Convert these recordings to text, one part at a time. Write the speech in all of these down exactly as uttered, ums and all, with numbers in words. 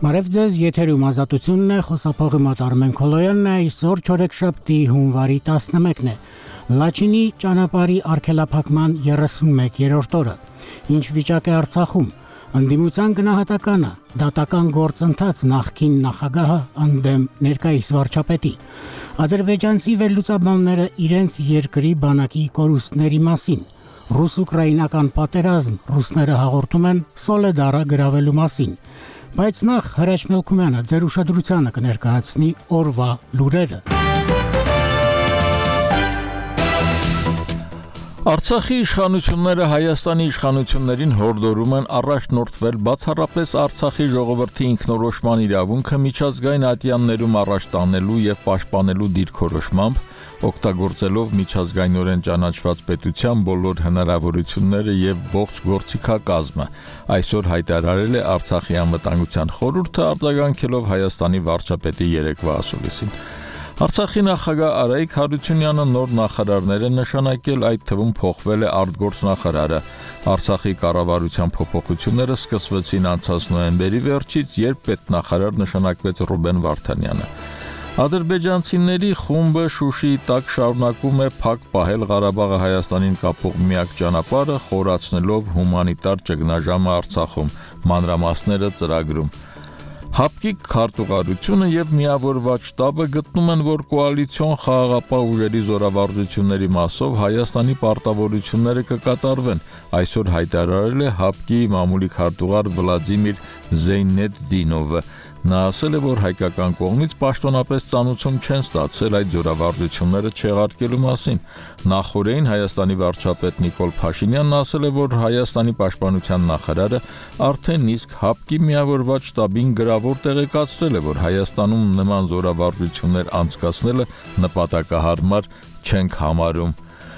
Բարև ձեզ, եթերում ազատությունն է, խոսափողի մոտ Արմեն Քոլոյանն է, այսօր չորեքշաբթի հունվարի տասնմեկն է, Լաչինի ճանապարհի արգելափակման երեսունմեկերորդ օրը, ինչ վիճակ է Արցախում, ընդդիմության գնահատականը, դատական գործընթաց նախկին նախագահը ընդդեմ ներկայիս վարչապետի, ադրբեջանցի վերլուծաբանները իրենց երկրի բանակի կորուստների մասին, ռուս-ուկրաինական պատերազմ, ռուսները հաղորդում են Սոլեդարը գրավելու մասին, բայց նախ Հրաչ Մելքումյանը ձեր ուշադրությանը կներկայացնի օրվա լուրերը։ Արցախի իշխանությունները Հայաստանի իշխանություններին հորդորում են առաջնորդվել բացառապես Արցախի ժողովրդի ինքնորոշման իրավունքը միջազգային ատյաններում առաջ տանելու եւ պաշտպանելու դիրքորոշմամբ, օգտագործելով միջազգայինորեն ճանաչված պետության բոլոր հնարավորությունները եւ ողջ գործիքակազմը, այսօր հայտարարել է Արցախի անվտանգության խորհուրդը արձագանքելով Հայաստանի վարչապետի երեկվա ասուլիսին։ Արցախի նախագահ Արայիկ Հարությունյանը նոր նախարարներ է նշանակել, այդ թվում փոխվել է արտգործնախարարը։ Արցախի կառավարության փոփոխությունները սկսվեցին անցած նոյեմբերի վերջից, երբ պետնախարար նշանակվեց Ռուբեն Վարդանյանը։ Ադրբեջանցիների խումբը Շուշիի տակ շարունակում է փակ պահել Ղարաբաղը Հայաստանին կապող միակ ճանապարհը, խորացնելով հումանիտար ճգնաժամը Արցախում, մանրամասները ծրագրում։ Հապկիկ քարտուղարությունը եւ միավորված շտաբը գտնում են, որ կոալիցիոն խաղաղապահ ուժերի զորավարժությունների մասով Հայաստանի պարտավորությունները կկատարվեն, այսօր հայտարարել է Հապկի մամուլի քարտուղար Վլադիմիր Զեյնեդդինովը։ Նա ասել է, որ հայկական կողմից պաշտոնապես ծանուցում չեն ստացել այդ զորավարժությունները չեղարկելու մասին։ Նախորդին Հայաստանի վարչապետ Նիկոլ Փաշինյանն ասել է, որ Հայաստանի պաշտպանության նախարարը արդեն իսկ Հապկի միավորված շտաբին գրավոր տեղեկացրել է, որ Հայաստանում նման զորավարժություններ անցկացնելը նպատակահարմար չենք համարում։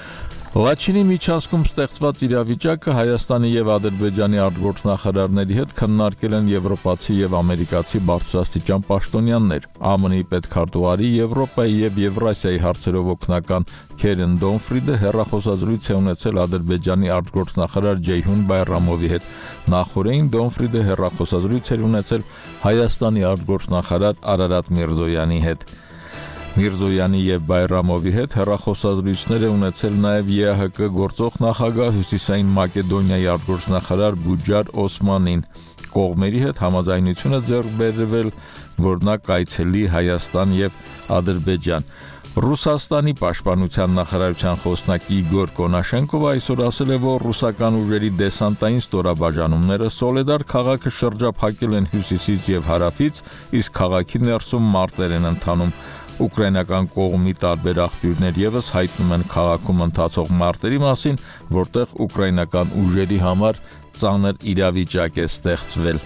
Լաչինի միջանցքում ստեղծված իրավիճակը Հայաստանի եւ Ադրբեջանի արտգործնախարարների հետ քննարկել են եվրոպացի եւ ամերիկացի բարձրաստիճան պաշտոնյաներ։ ԱՄՆ-ի պետքարտուղարի Եվրոպայի եւ Եվրասիայի հարցերով օգնական Քերեն Դոնֆրիդը հեռախոսազրույց է ունեցել Ադրբեջանի արտգործնախարար Ջեյհուն Բայրամովի հետ։ Նախորդին Դոնֆրիդը հեռախոսազրույց էր ունեցել Հայաստանի արտգործնախարար Արարատ Միրզոյանի հետ։ Միրզոյանի եւ Բայրամովի հետ հեռախոսազրույցներ է ունեցել նաեւ ԵԱՀԿ գործող նախագահ Հյուսիսային Մակեդոնիայի արտգործնախարար Բուջար Օսմանին։ Կողմերի հետ համաձայնություն է ձեռք բերվել, որ նա կայցելի Հայաստան եւ Ադրբեջան։ Ռուսաստանի պաշտպանության նախարարության խոսնակ Իգոր Կոնաշենկովը այսօր ասել է, որ ռուսական ուժերի դեսանտային ստորաբաժանումները Սոլեդար քաղաքը շրջափակել են հյուսիսից եւ հարավից, իսկ քաղաքի ներսում մարտեր են ընթանում։ Ուկրաինական կողմի տարբեր աղբյուրներ եւս հայտնում են քաղաքում ընթացող մարտերի մասին, որտեղ ուկրաինական ուժերի համար ծանր իրավիճակ է ստեղծվել։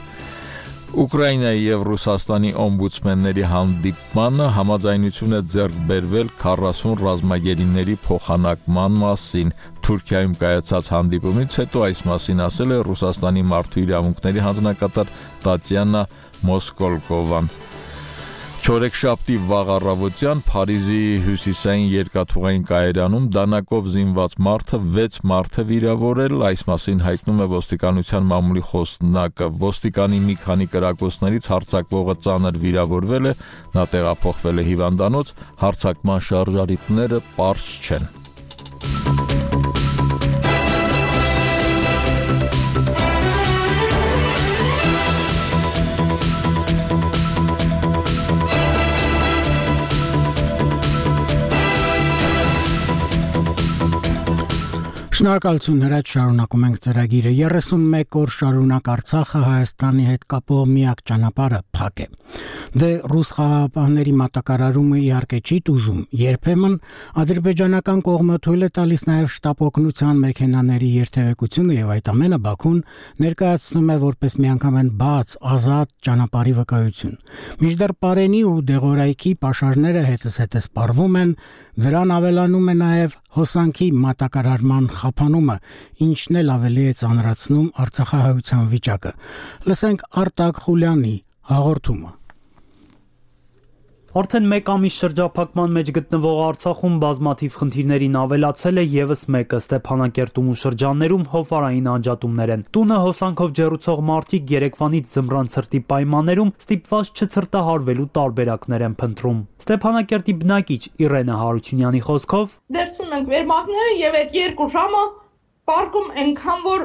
Ուկրաինայի եւ Ռուսաստանի օմբուդսմենների հանդիպմանը համաձայնություն է ձեռք բերվել քառասուն ռազմագերիների փոխանակման մասին։ Թուրքիայում կայացած հանդիպումից հետո այս մասին ասել է Ռուսաստանի մարդու իրավունքների հանձնակատար Տատյանա Մոսկոլկովան։ Չորեքշաբթի վաղ առավոտյան Փարիզի հյուսիսային երկաթուղային կայարանում դանակով զինված մարդը վեց մարդ է վիրավորել, այս մասին հայտնում է ոստիկանության մամուլի խոսնակը։ Ոստիկանի մի քանի կրակոցներից հարձակվողը ծանր վիրավորվել է, նա տեղափոխվել է հիվանդանոց, հարձակման շարժառիթները պարզ չեն։ Շնորհակալություն Հրաչ, շարունակում ենք ծրագիրը։ երեսունմեկ օր շարունակ Արցախը Հայաստանի հետ կապող միակ ճանապարհը փակ է։ Դե ռուս խաղաղապահների մատակարարումը իհարկե չի տուժում, երբեմն ադրբեջանական կողմը թույլ է տալիս նաև շտապ օգնության մեքենաների երթևեկությունը եւ այդ ամենը Բաքուն ներկայացնում է որպես միանգամայն բաց, ազատ ճանապարհի վկայություն։ Մինչդեռ Պարենի ու Դեղորայքի պաշարները հետզհետե սպառվում են, դրան ավելանում է նաև հոսանքի մատակարարման խափանումը, ինչն էլ ավելի է ծանրացնում արցախահայության վիճակը։ Լսենք Արտակ Խուլյանի հաղորդումը։ Արդեն մեկ ամիս շրջափակման մեջ գտնվող Արցախում բազմաթիվ խնդիրներին ավելացել է եւս մեկը՝ Ստեփանակերտում ու շրջաններում հովարային անջատումներ են։ Տունը հոսանքով ջեռուցող մարդիկ երեկվանից ձմռան ցրտի պայմաններում ստիպված չցրտահարվելու տարբերակներ են փնտրում։ Ստեփանակերտի բնակիչ Իրենա Հարությունյանի խոսքով. Վերցնում ենք վերմակները եւ այդ երկու ժամը պարկում այնքան որ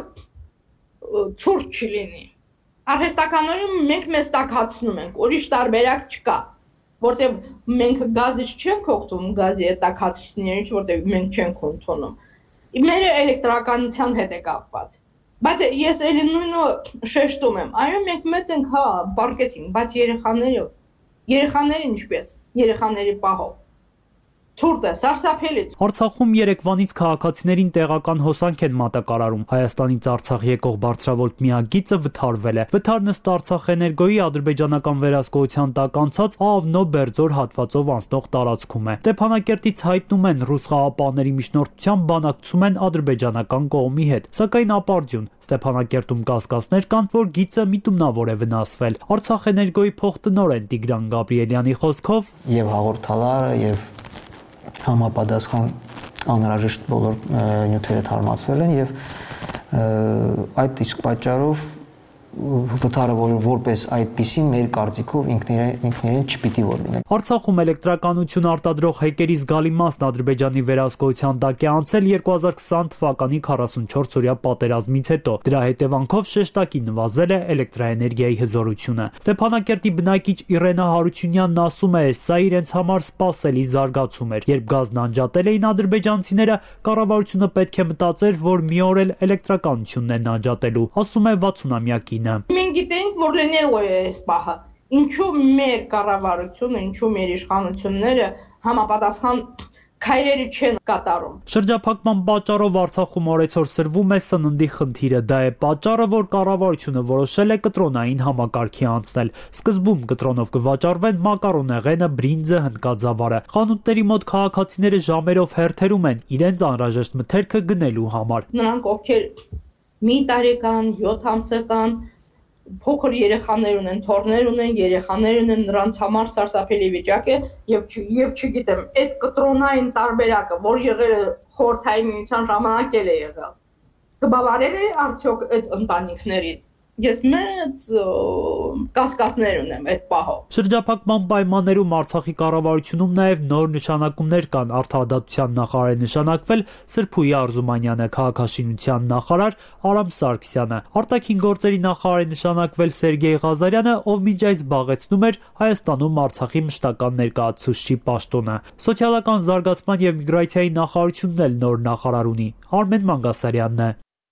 ցուրտ չի լինի։ Արհեստականորեն մենք մեզ տաքացնում ենք, ուրիշ տարբերակ չկա, որտեղ մենք գազից չենք օգտվում, գազի այդ տաքացուցիչներից, որտեղ մենք չենք ընդունում։ Մեր էլեկտրականության հետ է կապված։ Բայց ես էլի նույնը շեշտում եմ, այո մենք մեծ ենք, հա, պարկեցինք, բայց երեխաները, երեխաները ինչպես, երեխաների պահով։ Ցուրտ է, սարսափելի։ Արցախում երեկվանից քաղաքացիներին տեղական հոսանք են մատակարարում։ Հայաստանից Արցախ եկող բարձրավոլտ միակ գիծը վթարվել է։ Վթարն ըստ Արցախ էներգոյի ադրբեջանական վերահսկողության տակ անցած Ավնո-Բերձոր հատվածով անցնող տարածքում է։ Ստեփանակերտից հայտնում են ռուս խաղապահների միջնորդությամբ բանակցում են ադրբեջանական կողմի հետ, սակայն ապարդյուն Ստեփանակերտում կասկածներ կան, որ գիծը միտումնավոր է վնասվել։ Արցախ էներգոյի փոխտնօրեն Տիգրան Գաբրիելյանի խոսքով եւ հաղորդալարը եւ համապատասխան անհրաժեշտ բոլոր նյութերը թարմացվել են եւ այդ իսկ պատճառով վթարը որպես այդպիսին մեր կարծիքով ինքներին ինքներին չպիտի որ լինի։ Արցախում էլեկտրականություն արտադրող հեկերի զգալի մասն Ադրբեջանի վերահսկողության տակ է անցել երկու հազար քսան թվականի քառասունչորս օրյա պատերազմից հետո։ Դրա հետևանքով շեշտակի նվազել է էլեկտրաէներգիայի հզորությունը։ Ստեփանակերտի բնակիչ Իրենա Հարությունյանն ասում է, սա իրենց համար սպասելի զարգացում էր։ Երբ գազն անջատել էին ադրբեջանցիները, կառավարությունը պետք է մտածեր, որ մի օր էլ էլեկտրականությունն են անջատելու, ասում է վաթսունամյակին։ Մենք գիտենք, որ լինելու է այս պահը։ Ինչու մեր կառավարությունը, ինչու մեր իշխանությունները համապատասխան քայլերի չեն կատարում։ Շրջափակման պատճառով Արցախում օրեցօր սրվում է սննդի խնդիրը։ Դա է պատճառը, որ կառավարությունը որոշել է կտրոնային համակարգի անցնել։ Սկզբում կտրոնով կվաճառվեն մակարոնեղենը, բրինձը, հնդկաձավարը։ Խանութների մոտ քաղաքացիները ժամերով հերթերում են իրենց անհրաժեշտ մթերքը գնելու համար։ Նրանք ովքեր մի տարեկան, յոթ ամսական փոքր երեխաներ ունեն, թոռներ ունեն, երեխաներ ունեն, նրանց համար սարսափելի վիճակ է եւ եւ չգիտեմ, այդ կտրոնային տարբերակը, որ եղել է խորհրդային միության ժամանակ էլ է եղել, կբավարարել է արդյոք այդ ընտանիքներին։ Ես մեծ կասկածներ ունեմ այդ պահով։ Շրջափակման պայմաններում Արցախի կառավարությունում նաև նոր նշանակումներ կան։ Արդարադատության նախարար է նշանակվել Սրփուհի Արզումանյանը, քաղաքաշինության նախարար Արամ Սարգսյանը, արտաքին գործերի նախարար է նշանակվել Սերգեյ Ղազարյանը, ով մինչ այս զբաղեցնում էր Հայաստանում Արցախի մշտական ներկայացուցչի պաշտոնը։ Սոցիալական զարգացման եւ միգրացիայի նախարարությունն էլ նոր նախարար ունի։ Արմեն Մանգասարյանն է։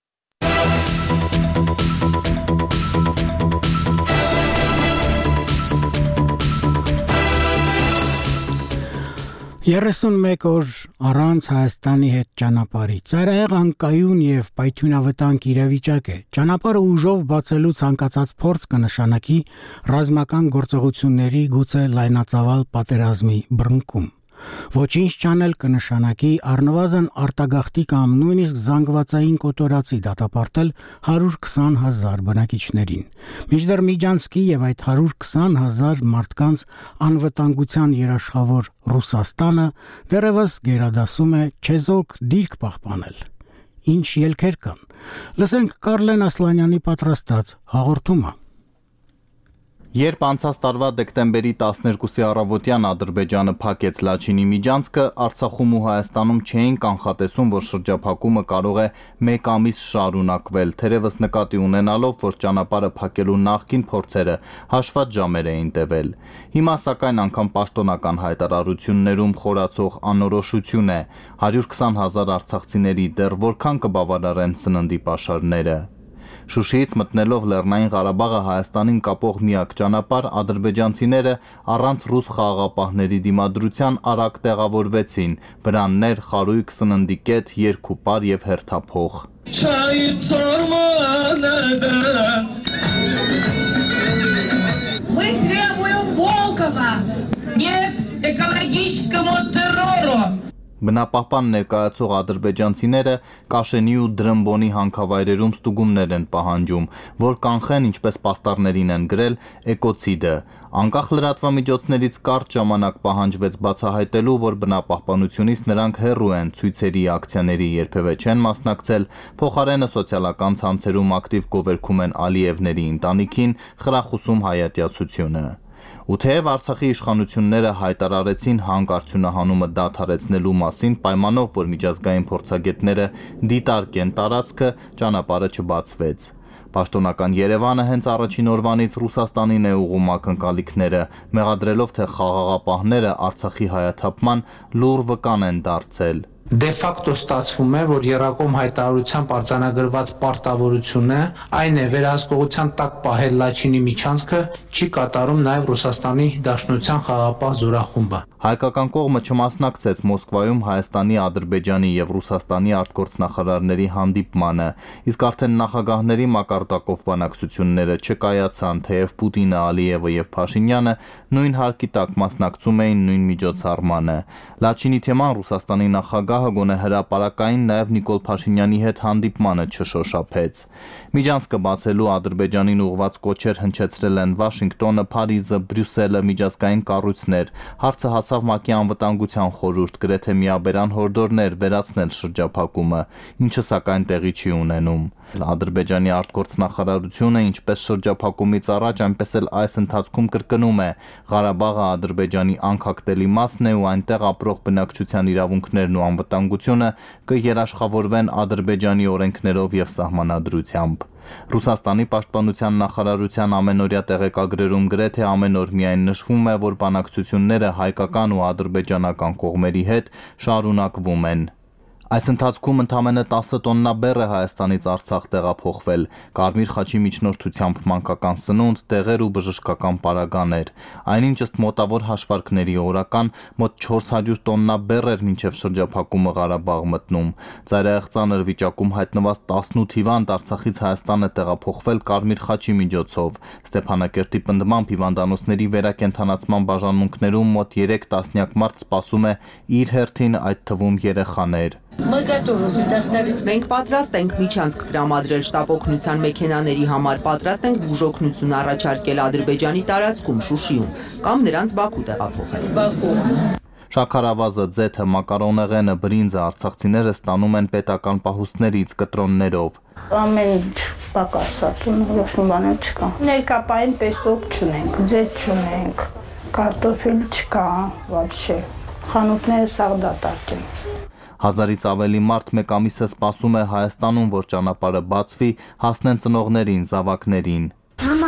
երեսունմեկ օր առանց Հայաստանի հետ ճանապարհի։ Ծայրահեղ անկայուն եւ պայթյունավտանգ իրավիճակ է։ Ճանապարհը ուժով բացելու ցանկացած փորձ կնշանակի ռազմական գործողությունների գուցե լայնածավալ պատերազմի բռնկում։ Ոչինչ չանել կնշանակի առնվազն արտագաղթի կամ նույնիսկ զանգվածային կոտորածի դատապարտել հարյուր քսան հազար բնակիչներին։ Մինչդեռ Միջանցքի եւ այդ հարյուր քսան հազար մարդկանց անվտանգության երաշխավոր Ռուսաստանը դեռևս գերադասում է չեզոք դիրք պահպանել։ Ինչ ելքեր կան։ Լսենք Կարլեն Ասլանյանի պատրաստած հաղորդումը։ Երբ անցած տարվա դեկտեմբերի տասներկուսի առավոտյան Ադրբեջանը փակեց Լաչինի միջանցքը, Արցախում ու Հայաստանում չէին կանխատեսում, որ շրջափակումը կարող է մեկ ամիս շարունակվել, թերևս նկատի ունենալով, որ ճանապարհը փակելու նախկին փորձերը հաշված ժամեր էին տևել։ Հիմա սակայն անգամ պաշտոնական հայտարարություններում խորացող անորոշություն է, հարյուր քսան հազար արցախցիների դեռ որքան կբավարարեն սննդի պաշարները։ Շուշիից մտնելով Լեռնային Ղարաբաղը Հայաստանին կապող միակ ճանապարհ ադրբեջանցիները առանց ռուս խաղաղապահների դիմադրության արագ տեղավորվեցին, վրաններ, խարույկ, սննդի կետ, երկուպար եւ հերթափող։ Мы требуем Волкова! Нет экологическому террору! Բնապահպան ներկայացող ադրբեջանցիները Կաշենի ու Դրմբոնի հանքավայրերում ստուգումներ են պահանջում, որ կանխեն, ինչպես պաստառներին են գրել, էկոցիդը։ Անկախ լրատվամիջոցներից կարճ ժամանակ պահանջվեց բացահայտելու, որ բնապահպանությունից նրանք հեռու են ցույցերի, ակցիաների երբևէ չեն մասնակցել, փոխարենը սոցիալական ցանցերում ակտիվ գովերքում են Ալիևների ընտանիքին, խրախուսում հայատյացությունը։ Ու թեև Արցախի իշխանությունները հայտարարեցին հանքարդյունահանումը դադարեցնելու մասին պայմանով, որ միջազգային փորձագետները դիտարկեն տարածքը, ճանապարհը չբացվեց։ Պաշտոնական Երևանը հենց առաջին օրվանից Ռուսաստանին է ուղղում ակնկալիքները, մեղադրելով, թե խաղաղապահները Արցախի հայաթափման լուռ վկան են դարձել։ Դե ֆակտո ստացվում է, որ Եռակոմ հայտարարությամբ արձանագրված պարտավորությունը, այն է վերահսկողության տակ պահել Լաչինի միջանցքը, չի կատարում նաև Ռուսաստանի Դաշնության խաղաղապահ զորախումբը։ Հայկական կողմը չմասնակցեց Մոսկվայում Հայաստանի, Ադրբեջանի եւ Ռուսաստանի արտգործնախարարների հանդիպմանը, իսկ արդեն նախագահների մակարդակով բանակցությունները չկայացան, թեև Պուտինը, Ալիևը եւ Փաշինյանը նույն հարկի տակ մասնակցում էին նույն միջոցառմանը։ Լաչինի թեման Ռուսաստանի նախագահը գոնե հրապարակային նաև Նիկոլ Փաշինյանի հետ հանդիպմանը չշոշափեց։ Միջանցքը բացելու Ադրբեջանին ուղղված կոչեր հնչեցրել են Վաշինգտոնը, Փարիզը, Բրյուսելը, միջազգային կառույցներ, հարցը հասավ ՄԱԿ-ի անվտանգության խորհուրդ, գրեթե միաբերան հորդորներ վերացնել շրջափակումը, ինչը սակայն տեղի չի ունենում։ Ադրբեջանի արտգործնախարարությունը ինչպես շրջափակումից առաջ, այնպես էլ այս ընթացքում կրկնում է, Ղարաբաղը Ադրբեջանի անկախտելի մասն է ու այնտեղ ապրող բնակչության իրավունքներն ու անվտանգությունը կերաշխավորվեն Ադրբեջանի օրենքներով եւ սահմանադրությամբ։ Ռուսաստանի պաշտպանության նախարարության ամենօրյա տեղեկագրերում գրեթե ամեն օր միայն նշվում է, որ բանակցությունները հայկական ու ադրբեջանական կողմերի հետ շարունակվում են։ Այս ընթացքում ընդամենը տասը տոննա բեռ է Հայաստանից Արցախ տեղափոխվել, Կարմիր խաչի միջնորդությամբ մանկական սնունդ, տեղեր ու բժշկական պարագաներ։ Այնինչ ըստ մոտավոր հաշվարկների օրական մոտ չորս հարյուր տոննա բեռ էր մինչև շրջափակումը Ղարաբաղ մտնում։ Ծայրահեղ ծանր վիճակում հայտնված տասնութ հիվանդ Արցախից Հայաստան է տեղափոխվել Կարմիր խաչի միջոցով։ Ստեփանակերտի պնդմամբ հիվանդանոցների վերակենդանացման բաժանմունքներում մոտ երեք տասնյակ մարդ սպասում է իր հերթին, այդ թվում երեխաներ։ Մենք պատրաստ ենք միջանցք տրամադրել շտապօգնության մեքենաների համար, պատրաստ ենք բուժօգնություն առաջարկել Ադրբեջանի տարածքում, Շուշիում, կամ նրանց Բաքու տեղափոխել։ Շաքարավազը, ձեթը, մակարոնեղենը, բրինձը արցախցիները ստանում են պետական պահուստներից կտրոններով։ Ամեն ինչ պակասած ու ոչ մի բան չկա։ Ներկապային պեսոկ չունենք, ձեթ չունենք, կարտոֆիլ չկա, вообще։ Խանութները սաղ դատարկ են։ Հազարից ավելի մարդ մեկ ամիս է սպասում է Հայաստանում, որ ճանապարհը բացվի, հասնեն ծնողներին, զավակներին։ Մամա,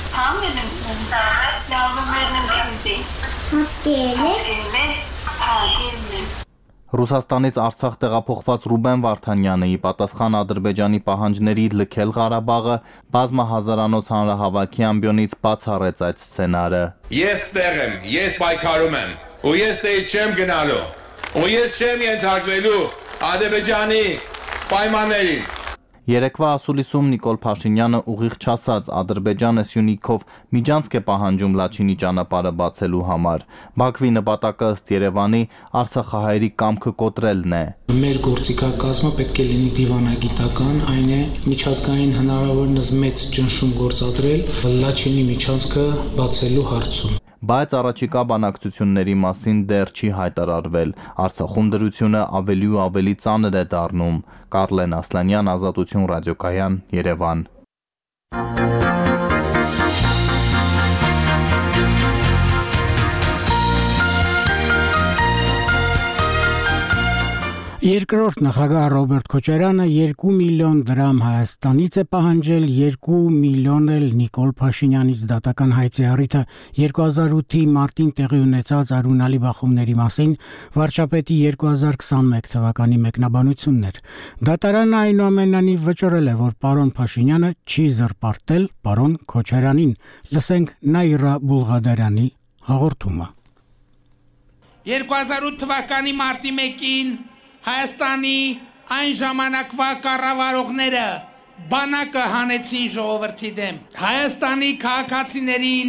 Ռուսաստանից Արցախ տեղափոխված Ռուբեն Վարդանյանը ի պատասխան Ադրբեջանի պահանջների լքել Ղարաբաղը բազմահազարանոց հանրահավաքի ամբիոնից բացառեց այդ սցենարը։ Ես տեղ եմ, ես պայքարում եմ, ու ես տեղ չեմ գնալու, ու ես չեմ ենթարկվելու Ադրբեջանի պայմաններին։ Երեկվա ասուլիսում Նիկոլ Փաշինյանը ուղիղ չասաց Ադրբեջանը Սյունիքով միջանցք է պահանջում Լաչինի ճանապարհը բացելու համար։ Բաքվի նպատակը ըստ Երևանի արցախահայերի կամքը կոտրելն է։ Մեր գործիքակազմը պետք է լինի դիվանագիտական, այն է միջազգային հնարավորինս մեծ ճնշում գործադրել Լաչինի միջանցքը բացելու հարցում։ Բայց առաջիկա բանակցությունների մասին դեռ չի հայտարարվել։ Արցախում դրությունը ավելի ու ավելի ծանր է դառնում։ Կարլեն Ասլանյան, Ազատություն ռադիոկայան, Երևան։ Երկրորդ նախագահ Ռոբերտ Քոչարյանը երկու միլիոն դրամ Հայաստանից է պահանջել, երկու միլիոն էլ Նիկոլ Փաշինյանից դատական հայցի առիթը երկու հազար ութի մարտին տեղի ունեցած արունալի բախումների մասին վարչապետի երկու հազար քսանմեկ թվականի մեկնաբանությունն էր։ Դատարանը այնուամենայնիվ վճռել է, որ պարոն Փաշինյանը չի զրպարտել պարոն Քոչարյանին։ Լսենք Նաիրա Բուլղադարյանի հաղորդումը։ երկու հազար ութ թվականի մարտի մեկին Հայաստանի այն ժամանակվա կառավարողները բանակը հանեցին ժողովրդի դեմ։ Հայաստանի քաղաքացիներին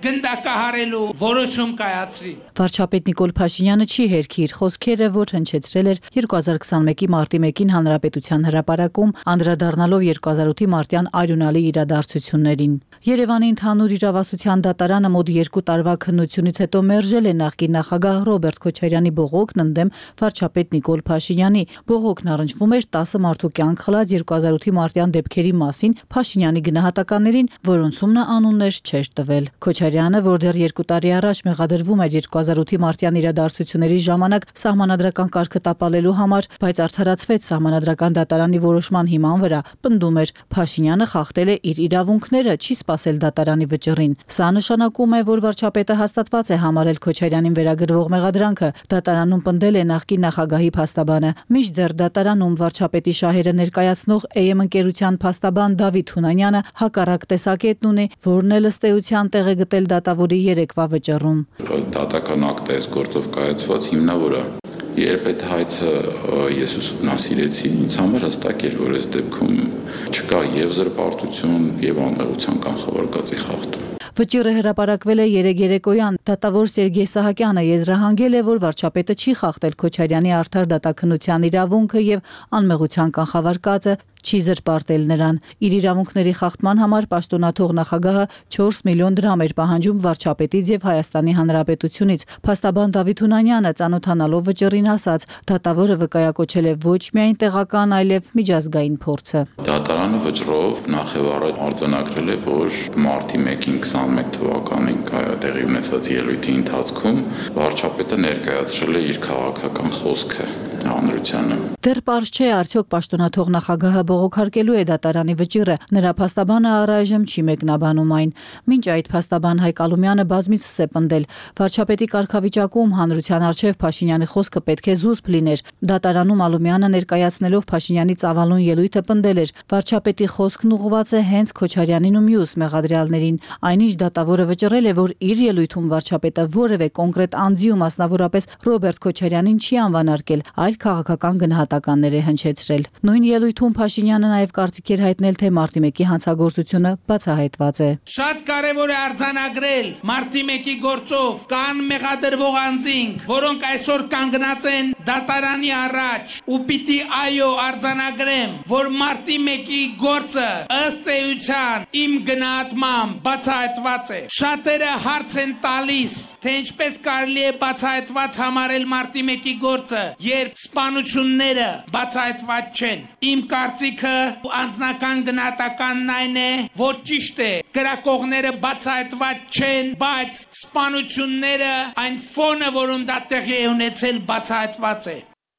գնդակահարելու որոշում կայացրի։ Վարչապետ Նիկոլ Փաշինյանը չի հերքի իր խոսքերը, որ հնչեցրել էր երկու հազար քսանմեկի մարտի մեկին Հանրապետության հրապարակում, անդրադառնալով երկու հազար ութի մարտյան արյունալի իրադարձություններին։ Երևանի ընդհանուր իրավասության դատարանը մոտ երկու տարվա քննությունից հետո մերժել է նախկին նախագահ Ռոբերտ Քոչարյանի բողոքն ընդդեմ վարչապետ Նիկոլ Փաշինյանի։ Բողոքն առնչվում էր տասը մարդու կյանք խլած երկու հազար ութի մարտյան դեպքերի մասին Փաշինյանի գնահատականներին, որոնցում նա անուններ չէր տվել։ Քոչարյանը, որ դեռ երկու տարի առաջ մեղադրվում էր երկու հազար ութի մարտյան իրադարձությունների ժամանակ սահմանադրական կարգը տապալելու համար, բայց արդարացվեց սահմանադրական դատարանի որոշման հիման վրա, պնդում էր Փաշինյանը խախտել է իր իրավունքները, չի սպասել դատարանի վճռին։ Սա նշանակում է, որ վարչապետը հաստատված է համարել Քոչարյանին վերագրվող մեղադրանքը, դատարանում պնդել է նախկին նախագահի փաստաբանը։ Մինչդեռ դատարանում վարչապետի շահերը ներկայացնող Է Էմ ընկերության փաստաբան Դավիթ Հունանյանը հակառակ տեսակետն ունի, որն էլ ըստ էության տեղ է գտել դատավորի երեկվա վճռում։ Դատական ակտը այս գործով կայացված հիմնավոր է։ Երբ այդ հայցը ես ուսումնասիրեցի, ինձ համար հստակ էր, որ այս դեպքում չկա եւ զրպարտություն, եւ անմեղության կանխավարկածի խախտում։ Վճիռը հրապարակվել է երեկ երեկոյան։ Դատավոր Սերգեյ Սահակյանը եզրահանգել է, որ վարչապետը չի խախտել Քոչարյանի արդար դատաքննության իրավունքը եւ անմեղության կանխավարկածը, չի զրպարտել նրան։ Իր իրավունքների խախտման համար պաշտոնաթող նախագահը չորս միլիոն դրամ էր պահանջում վարչապետից եւ Հայաստանի Հանրապետությունից։ Փաստաբան Դավիթ Հունանյանը ծանոթանալով վճռին ասաց, դատավորը վկայակոչել է ոչ միայն տեղական, այլև միջազգային փորձը։ Դատարանը վճռով նախ եւ առաջ արձանագրել է, որ մարտի մեկին քսանմեկ թվականին տեղի ունեցած ելույթի ընթացքում վարչապետը ներկայացրել է իր քաղաքական խոսքը հանրությանը։ Դեռ պարզ չէ, արդյոք պաշտոնաթող նախագահը բողոքարկելու է դատարանի վճիռը։ Նրա փաստաբանը առայժմ չի մեկնաբանում այն։ Մինչ այդ փաստաբան Հայկ Ալումյանը բազմիցս է պնդել, վարչապետի կարգավիճակում հանրության առջև Փաշինյանի խոսքը պետք է զուսպ լիներ։ Դատարանում Ալումյանը ներկայացնելով Փաշինյանի ծավալուն ելույթը պնդել էր, վարչապետի խոսքն ուղղված է հենց Քոչարյանին ու մյուս մեղադրյալներին։ Այնինչ դատավորը վճռել է, որ իր ելույթում վարչապետը որևէ կոնկրետ անձի ու մասնավորապես Ռոբերտ Քոչարյանին չի անվանարկել, այլ քաղաքական գնահատականներ է հնչեցրել։ Նույն ելույթում Փաշինյանը նաև կարծիք էր հայտնել, թե մարտի մեկի հանցագործությունը բացահայտված է։ Շատ կարևոր է արձանագրել մարտի մեկի գործով կան մեղադրվող անձինք, որոնք այսօր կանգնած են դատարանի առաջ, ու պիտի այո արձանագրեմ, որ մարտի մեկի գործը ըստ էության իմ գնահատմամբ բացահայտված է։ Շատերը հարց են տալիս, թե ինչպես կարելի է բացահայտված համարել մարտի մեկի գործը, երբ սպանությունները բացահայտված չեն։ Իմ կարծիքը անձնական գնահատականն այն է, որ ճիշտ է, կրակողները բացահայտված չեն, բայց սպանությունները, այն ֆոնը, որում դա տեղի է ունեցել, բացահայտված է։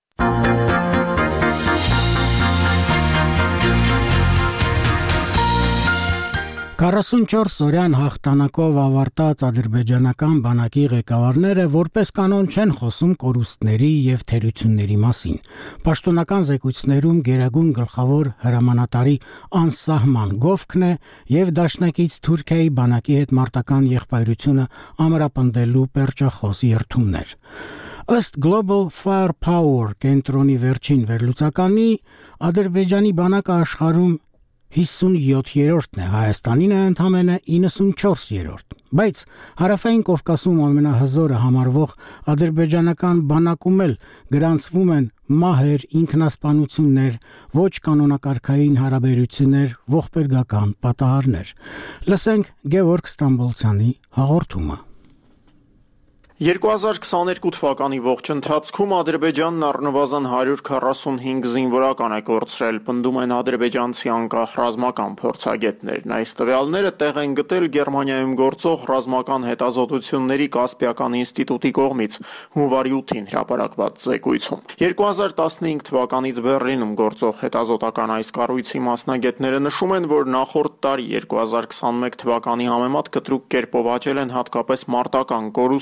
քառասունչորս օրյան հաղթանակով ավարտած ադրբեջանական բանակի ղեկավարները որպես կանոն չեն խոսում կորուստների եւ թերությունների մասին։ Պաշտոնական զեկույցներում գերագույն գլխավոր հրամանատարի անսահման գովքն է եւ դաշնակից Թուրքիայի բանակի հետ մարտական եղբայրությունը ամրապնդելու պերճախոս երթումներ։ Ըստ Global Firepower կենտրոնի վերջին վերլուծականի, Ադրբեջանի բանակը աշխարհում հիսունյոթերորդն է, Հայաստանին է ընդամենը իննսունչորսերորդ։ Բայց Հարավային Կովկասում ամենահզորը համարվող ադրբեջանական բանակում էլ գրանցվում են մահեր, ինքնասպանություններ, ոչ կանոնակարգային հարաբերություններ, ողբերգական պատահարներ։ Լսենք Գևորգ Ստամբոլցյանի հաղորդումը։ երկու հազար քսաներկու թվականի ողջ ընթացքում Ադրբեջանն առնվազն հարյուր քառասունհինգ զինվորական է կորցրել, պնդում են ադրբեջանցի անկախ ռազմական փորձագետներն։ Այս տվյալները տեղ են գտել Գերմանիայում գործող ռազմական հետազոտությունների Կասպիական ինստիտուտի կողմից հունվարի ութին հրապարակված զեկույցում։ երկու հազար տասնհինգ թվականից Բեռլինում գործող հետազոտական այս կառույցի մասնագետները նշում են, որ նախորդ տարի երկու հազար քսանմեկ թվականի համեմատ կտրուկ կերպով աճել են հատկապես մարտական կորուստները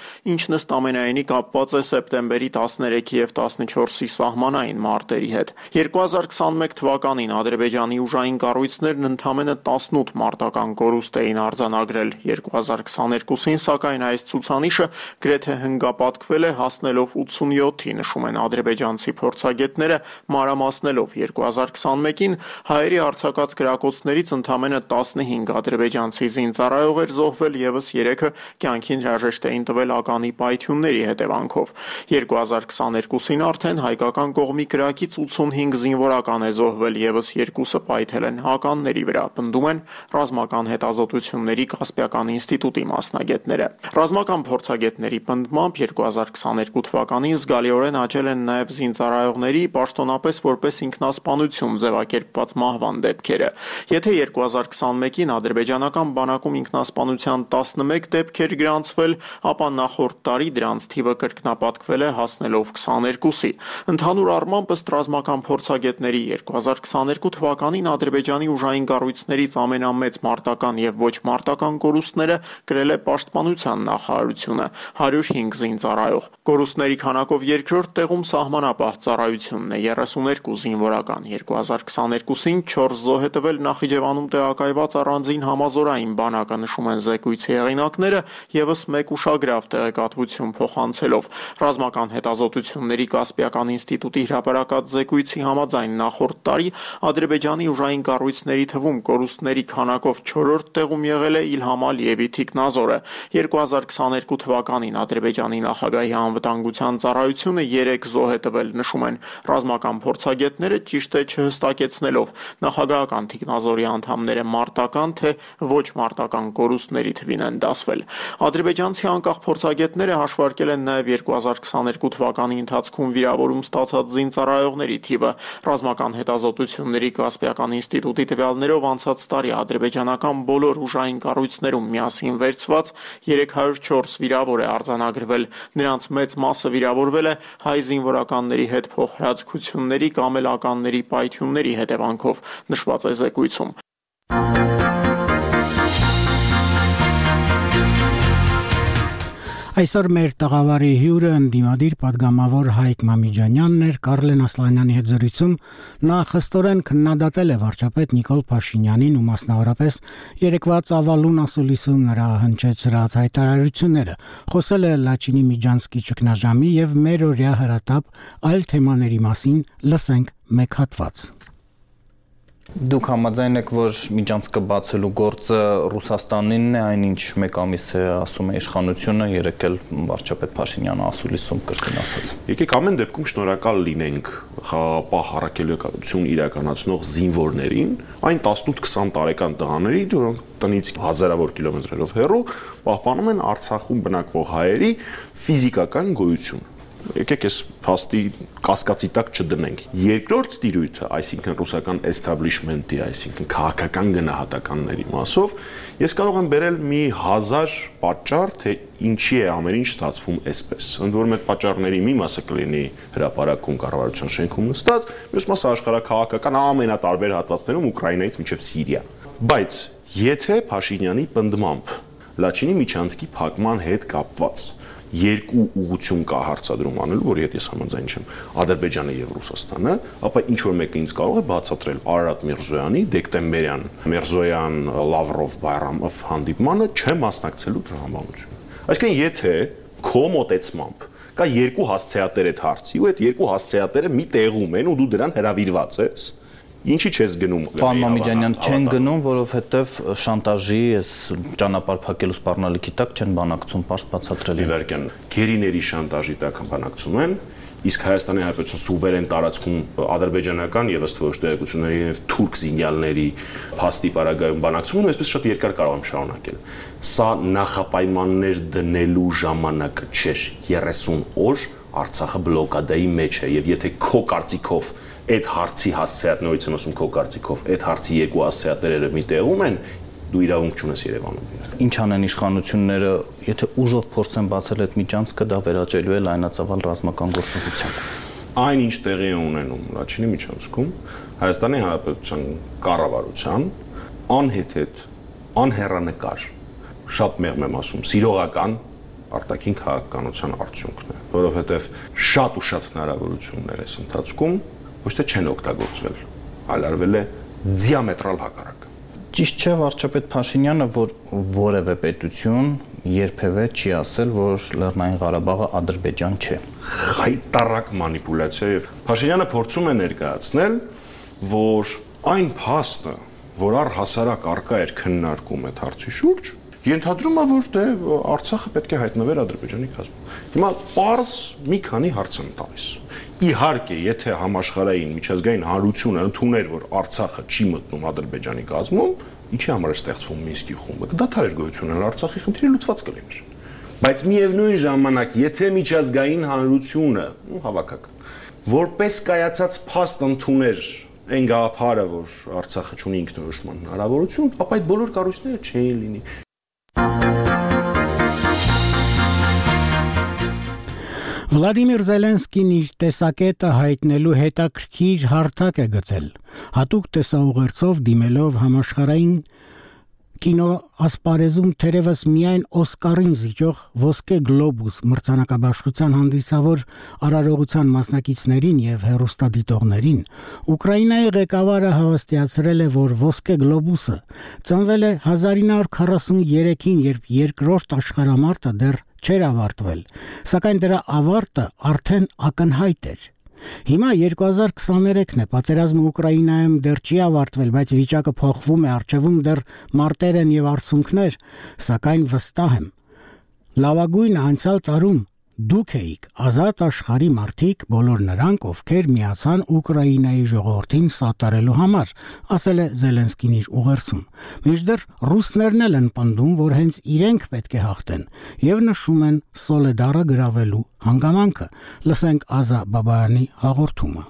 ինչն ըստ ամենայնի կապված է սեպտեմբերի տասներեքի և տասնչորսի սահմանային մարտերի հետ։ երկու հազար քսանմեկ թվականին Ադրբեջանի ուժային կառույցներն ընդամենը տասնութ մարտական կորուստ էին արձանագրել։ երկու հազար քսաներկուսին, սակայն, այս ցուցանիշը գրեթե հնգապատկվել է, հասնելով ութսունյոթի, նշում են ադրբեջանցի փորձագետները, մանրամասնելով երկու հազար քսանմեկին հայերի արձակած գրակոչներից ընդամենը տասնհինգ ադրբեջանցի զինծառայող էր զոհվել, ևս երեքը կյանքին հրաժեշտ էին տվել ականի պայթյունների հետևանքով։ երկու հազար քսաներկուսին արդեն հայկական կողմի կրակից ութսունհինգ զինվորական է զոհվել, ևս երկուսը պայթել են ականների վրա, պնդում են ռազմական հետազոտությունների Կասպիական ինստիտուտի մասնագետները։ Ռազմական փորձագետների պնդմամբ երկու հազար քսաներկու թվականին զգալիորեն աճել են նաև զինծառայողների, պաշտոնապես որպես ինքնասպանություն ձևակերպված մահվան դեպքերը։ Եթե երկու հազար քսանմեկին ադրբեջանական բանակում ինքնասպանության տասնմեկ դեպք էր գրանցվել, ապա նախորդ տարի դրանց թիվը կրկնապատկվել է, հասնելով քսաներկուսի։ Ընդհանուր առմամբ, ըստ ռազմական փորձագետների, երկու հազար քսաներկու թվականին Ադրբեջանի ուժային կառույցներից ամենամեծ մարտական և ոչ մարտական կորուստները կրել է պաշտպանության նախարարությունը՝ հարյուր հինգ զինծառայող։ Կորուստների քանակով երկրորդ տեղում սահմանապահ ծառայությունն է՝ երեսուներկու զինվորական։ երկու հազար քսաներկուսին չորս զոհ է տվել Նախիջևանում տեղակայված առանձին համազորային բանակը, նշում են զեկույցի հեղինակները, ևս մեկ ուշագրավ տեղեկատվություն փոխանցելով։ Ռազմական հետազոտությունների Կասպիական ինստիտուտի հրապարակած զեկույցի համաձայն նախորդ տարի Ադրբեջանի ուժային կառույցների թվում կորուստների քանակով չորրորդ տեղում եղել է Իլհամ Ալիևի թիկնազորը։ երկու հազար քսաներկու թվականին Ադրբեջանի նախագահի անվտանգության ծառայությունը երեք զոհ է տվել, նշում են ռազմական փորձագետները, ճիշտ է չհստակեցնելով նախագահական թիկնազորի անդամները մարտական թե ոչ մարտական կորուստների թվին են դասվել։ Ադրբեջանցի անկախ փորձագետները հաշվարկել են նաև երկու հազար քսաներկու թվականի ընթացքում վիրավորում ստացած զինծառայողների թիվը։ Ռազմական հետազոտությունների Կասպիական ինստիտուտի տվյալներով անցած տարի ադրբեջանական բոլոր ուժային կառույցներում միասին վերցված երեք հարյուր չորս վիրավոր է արձանագրվել։ Նրանց մեծ մասը վիրավորվել է հայ զինվորականների հետ փոխհրաձգությունների կամ էլ ականների պայթյունների հետևանքով, նշված է զեկույցում։ Այսօր մեր տաղավարի հյուրը ընդդիմադիր պատգամավոր Հայկ Մամիջանյանն էր։ Կարլեն Ասլանյանի հետ զրույցում նա խստորեն քննադատել է վարչապետ Նիկոլ Փաշինյանին ու մասնավորապես երեկվա Ծավալուն ասուլիսում նրա հնչեցրած հայտարարությունները։ Խոսել է Լաչինի Միջանցկի ճգնաժամի եւ մերօրյա հրատապ այլ թեմաների մասին, լսենք մեկ հատված։ Դուք համաձայն եք, որ Միջանցքը բացելու գործը Ռուսաստանինն է, այնինչ մեկ ամիս է ասում է իշխանությունը, երեկ էլ վարչապետ Փաշինյանը ասուլիսում կրկին ասաց։ Եկեք ամեն դեպքում շնորհակալ լինենք խաղաղապահ առաքելություն իրականացնող զինվորներին, այն տասնութ-քսան տարեկան տղաների, որոնք տնից հազարավոր կիլոմետրերով հեռու պահպանում են Արցախում բնակվող հայերի ֆիզիկական գոյություն։ Եկեք այս փաստի կասկածի տակ չդնենք։ Երկրորդ տիրույթը, այսինքն ռուսական էստաբլիշմենտի, այսինքն քաղաքական գնահատականների մասով, ես կարող եմ բերել մի հազար պատճառ, թե ինչի է ամեն ինչ ստացվում այսպես։ Ընդ որում այդ պատճառների մի մասը կլինի հրապարակում կառավարության շենքում նստած, մյուս մասը աշխարհաքաղաքական ամենատարբեր հատվածներում Ուկրաինայից մինչև Սիրիա։ Բայց եթե Փաշինյանի պնդմամբ Լաչինի Միջանցկի փակման հետ կապված երկու ուղղություն կա հարցադրում անելու, որի հետ ես համաձայն չեմ, Ադրբեջանը եւ Ռուսաստանը, ապա ինչ որ մեկը ինձ կարող է բացատրել Արարատ Միրզոյանի դեկտեմբերյան Միրզոյան Լավրով Բայրամով հանդիպմանը չմասնակցելու տրամաբանությունը։ Այսինքն եթե քո մոտեցմամբ կա երկու հասցեատեր այդ հարցի ու այդ երկու հասցեատերը մի տեղում են ու դու դրան հրավիրված ես, ինչի չես գնում։ Պարոն Մամիջանյան, չեն գնում, որովհետև շանտաժի, այս ճանապարհ փակելու սպառնալիքի տակ չեն բանակցում, պարզ բացատրել։ Իվերքան գերիների շանտաժի տակ բանակցում են, իսկ Հայաստանի Հանրապետության սուվերեն տարածքում ադրբեջանական եւ ըստ որոշ տեղեկությունների եւ թուրք զինյալների փաստի պարագայում բանակցում են, այսպես շատ երկար կարող եմ շարունակել։ Սա նախապայմաններ դնելու ժամանակը չէր, երեսուն օր Արցախը բլոկադայի մեջ է եւ եթե քո կարծիքով այդ հարցի հասցեատ նորից եմ ասում քո կարծիքով այդ հարցի երկու հասցեատները մի տեղում են, դու իրավունք չունես Երևանում։ Ինչ անեն իշխանությունները, եթե ուժով փորձեն բացել այդ միջանցքը, դա վերաճելու է լայնածավալ ռազմական գործողության։ Այն ինչ տեղի է ունենում Լաչինի միջանցքում, Հայաստանի Հանրապետության կառավարության անհեթեթ, անհեռանկար, շատ մեղմ եմ ասում, սիրողական արտաքին քաղաքականության արդյունքն է, որովհետև շատ ու շատ հնարավորություններ այս ընթացքում ոչ թե չեն օգտագործվել, այլ արվել է դիամետրալ հակառակ։ Ճիշտ չէ վարչապետ Փաշինյանը, որ որևէ պետություն երբևէ չի ասել, որ Լեռնային Ղարաբաղը Ադրբեջան չէ։ Խայտառակ մանիպուլյացիա եւ Փաշինյանը փորձում է ներկայացնել, որ այն փաստը, որ առհասարակ արկա էր քննարկում այդ հարցի շուրջ, ենթադրում է, որ դե Արցախը պետք է հայտնվեր Ադրբեջանի կազմում։ Հիմա պարզ մի քանի հարց եմ տալիս։ Իհարկե, եթե համաշխարհային միջազգային հանրությունը ընդուներ, որ Արցախը չի մտնում Ադրբեջանի կազմում, ինչի համար է ստեղծվում Մինսկի խումբը, կդադարեր գոյություն ունենալ Արցախի խնդիրը լուծված կլիներ։ Բայց միևնույն ժամանակ, եթե միջազգային հանրությունը, հավաքական, որպես կայացած փաստ ընդուներ այն գաղափարը, որ Արցախը ունի ինքնորոշման հնարավորություն, ապա այդ բոլոր կառույցները չէին լինի։ Վլադիմիր Զելենսկին իր տեսակետը հայտնելու հետաքրքիր հարթակ է գտել, հատուկ տեսաուղերձով դիմելով համաշխարհային կինոասպարեզում թերևս միայն Օսկարին զիջող ոսկե գլոբուս մրցանակաբաշխության հանդիսավոր արարողության մասնակիցներին եւ հեռուստադիտողներին, Ուկրաինայի ղեկավարը հավաստիացրել է, որ ոսկե գլոբուսը ծնվել է հազար ինը հարյուր քառասուներեքին, երբ երկրորդ աշխարհամարտը դեռ չէր ավարտվել, սակայն դրա ավարտը արդեն ակնհայտ էր։ Հիմա երկու հազար քսաներեքն է, պատերազմը Ուկրաինայում դեռ չի ավարտվել, բայց վիճակը փոխվում է, առջևում դեռ մարտեր են եւ արցունքներ, սակայն վստահ եմ, լավագույնը անցյալ տարում դուք էիք ազատ աշխարհի մարդիկ, բոլոր նրանք, ովքեր միացան Ուկրաինայի ժողովրդին սատարելու համար, ասել է Զելենսկին իր ուղերձում։ Մինչդեռ ռուսներն էլ են պնդում, որ հենց իրենք պետք է հաղթեն եւ նշում են Սոլեդարը գրավելու հանգամանքը։ Լսենք Ազա Բաբայանի հաղորդումը։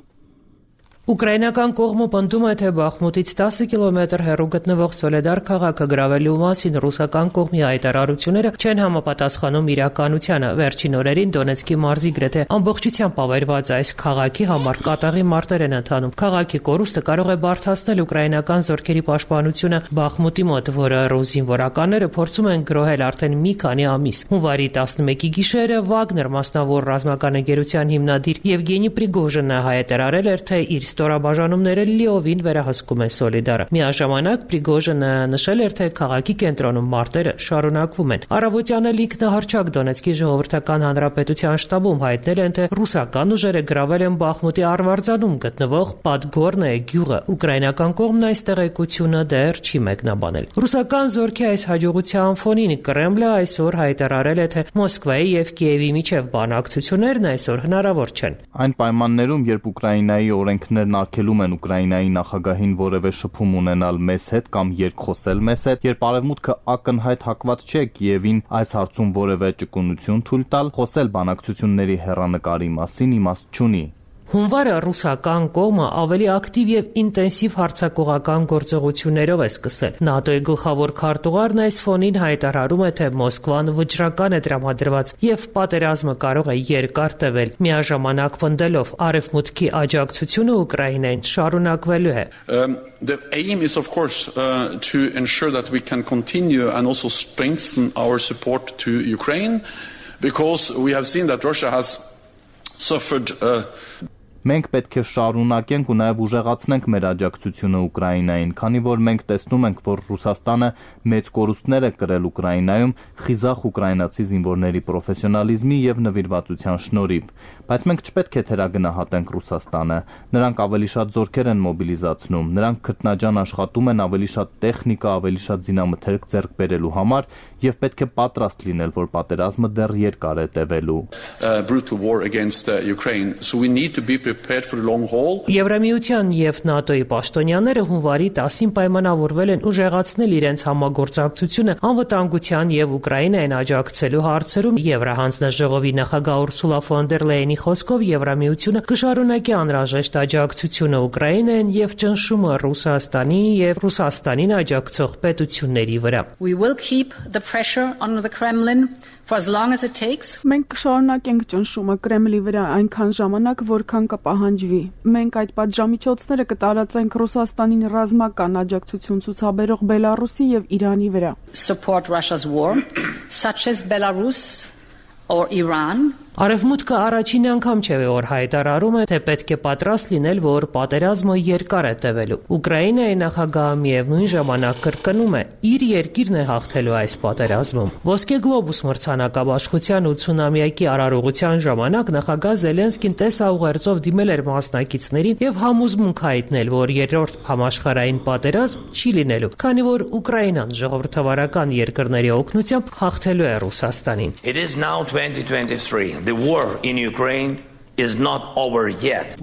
Ուկրաինական կողմը պնդում է, թե Բախմուտից տասը կիլոմետր հեռու գտնվող Սոլեդար քաղաքը գրավելու մասին ռուսական կողմի հայտարարությունները չեն համապատասխանում իրականությանը։ Վերջին օրերին Դոնեցկի մարզի գրեթե ամբողջությամբ ավերված այս քաղաքի համար կատաղի մարտեր են ընթանում։ Քաղաքի կորուստը կարող է բարդացնել ուկրաինական զորքերի պաշտպանությունը Բախմուտի մոտ, որը ռուս զինվորականները փորձում են գրոհել արդեն մի քանի ամիս։ Հունվարի տասնմեկի գիշերը Վագներ մասնավոր ռազմական ընկերության հիմնադիր Եվգենի Պրիգոժինը հայտարարել էր, թե իր ստորաբաժանումները լիովին վերահսկում են Սոլիդարը։ Միաժամանակ Պրիգոժինը նշել էր, թե քաղաքի կենտրոնում մարտերը շարունակվում են։ Առավոտյանը ինքնահռչակ Դոնեցկի ժողովրդական հանրապետության շտաբում հայտնել են, թե ռուսական ուժերը գրավել են Բախմուտի արվարձանում գտնվող Պատգորնե գյուղը։ Ուկրաինական կողմն այս տեղեկությունը դեռ չի մեկնաբանել։ Ռուսական զորքի այս հաջողության ֆոնին Կրեմլը այսօր հայտարարել է, թե Մոսկվայի եւ Կիևի միջև բանակցություններն այսօր հնարավոր չեն։ Այն պայմաններում, երբ Ուկրաինայի օրենքներն արգելում են Ուկրաինայի նախագահին որևէ շփում ունենալ մեզ հետ կամ երկխոսել մեզ հետ, երբ արևմուտքը ակնհայտ հակված չէ Կիևին այս հարցում որևէ ճկունություն թույլ տալ, խոսել բանակցությունների հեռանկարի մասին իմաստ չունի։ Հունվարը ռուսական կողմը ավելի ակտիվ եւ ինտենսիվ հարձակողական գործողություններով է սկսել։ ՆԱՏՕ-ի գլխավոր քարտուղարն այս ֆոնին հայտարարում է, թե Մոսկվան վճռական է տրամադրված եւ պատերազմը կարող է երկար տևել։ Միաժամանակ պնդելով արևմուտքի աջակցությունը Ուկրաինային շարունակվելու է։ The aim is of course uh, to ensure that we can continue and also strengthen our support to Ukraine because we have seen that Russia has suffered uh, Մենք պետք է շարունակենք ու նաև ուժեղացնենք մեր աջակցությունը Ուկրաինային, քանի որ մենք տեսնում ենք, որ Ռուսաստանը մեծ կորուստներ է կրել Ուկրաինայում խիզախ ուկրաինացի զինվորների պրոֆեսիոնալիզմի եւ նվիրվածության շնորհիվ, բայց մենք չպետք է թերագնահատենք Ռուսաստանը։ Նրանք ավելի շատ զորքեր են մոբիլիզացնում, նրանք քրտնաջան աշխատում են ավելի շատ տեխնիկա, ավելի շատ զինամթերք ձեռք բերելու համար եւ պետք է պատրաստ լինել, որ պատերազմը դեռ երկար է տևելու։ Brutal war against uh, Ukraine, so we need to be Եվրամիության եւ ՆԱՏՕ-ի պաշտոնյաները հունվարի տասին պայմանավորվել են ուժեղացնել իրենց համագործակցությունը անվտանգության եւ Ուկրաինային աջակցելու հարցերում։ Եվրահանձնաժողովի նախագահ Ուրսուլա ֆոն դեր Լեյենի խոսքով Եվրամիությունը կշարունակի անհրաժեշտ աջակցությունը Ուկրաինային եւ ճնշումը Ռուսաստանի եւ Ռուսաստանին աջակցող պետությունների վրա։ We will keep the pressure on the Kremlin for as long as it takes. Մենք կշարունակենք ճնշումը Կրեմլի վրա այնքան ժամանակ, որքան կպահանջվի։ Մենք այդ պատժամիջոցները կտարածենք Ռուսաստանին ռազմական աջակցություն ցուցաբերող Բելարուսի եւ Իրանի վրա։ Support Russia's war, such as Belarus or Iran. Արևմուտքը առաջին անգամ չէ որ հայտարարում է, թե պետք է պատրաստ լինել, որ պատերազմը երկար է տևելու։ Ուկրաինայի նախագահը միևնույն ժամանակ կրկնում է, իր երկիրն է հաղթելու այս պատերազմում։ Ոսկե գլոբուս մրցանակաբաշխության ութսունամյակի արարողության ժամանակ նախագահ Զելենսկին տեսաուղերձով դիմել էր մասնակիցներին եւ համոզմունք հայտնել, որ երրորդ համաշխարհային պատերազմ չի լինելու, քանի որ Ուկրաինան ժողովրդավարական երկրների օգնությամբ հաղթելու է Ռուսաստանին։ It is now twenty twenty-three. The war in Ukraine is not over yet.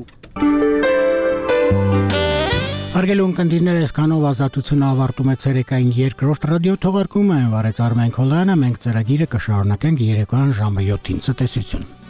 Հարգելուն կնդիրներ այսքանով ազատությունը ավարտում է ցերեկային երկրորդ ռադիո թողարկումը, վարեց Արմեն Քոլյանը, մենք ծրագիրը կշարունակենք երեկոյան ժամը յոթին ցտեսություն։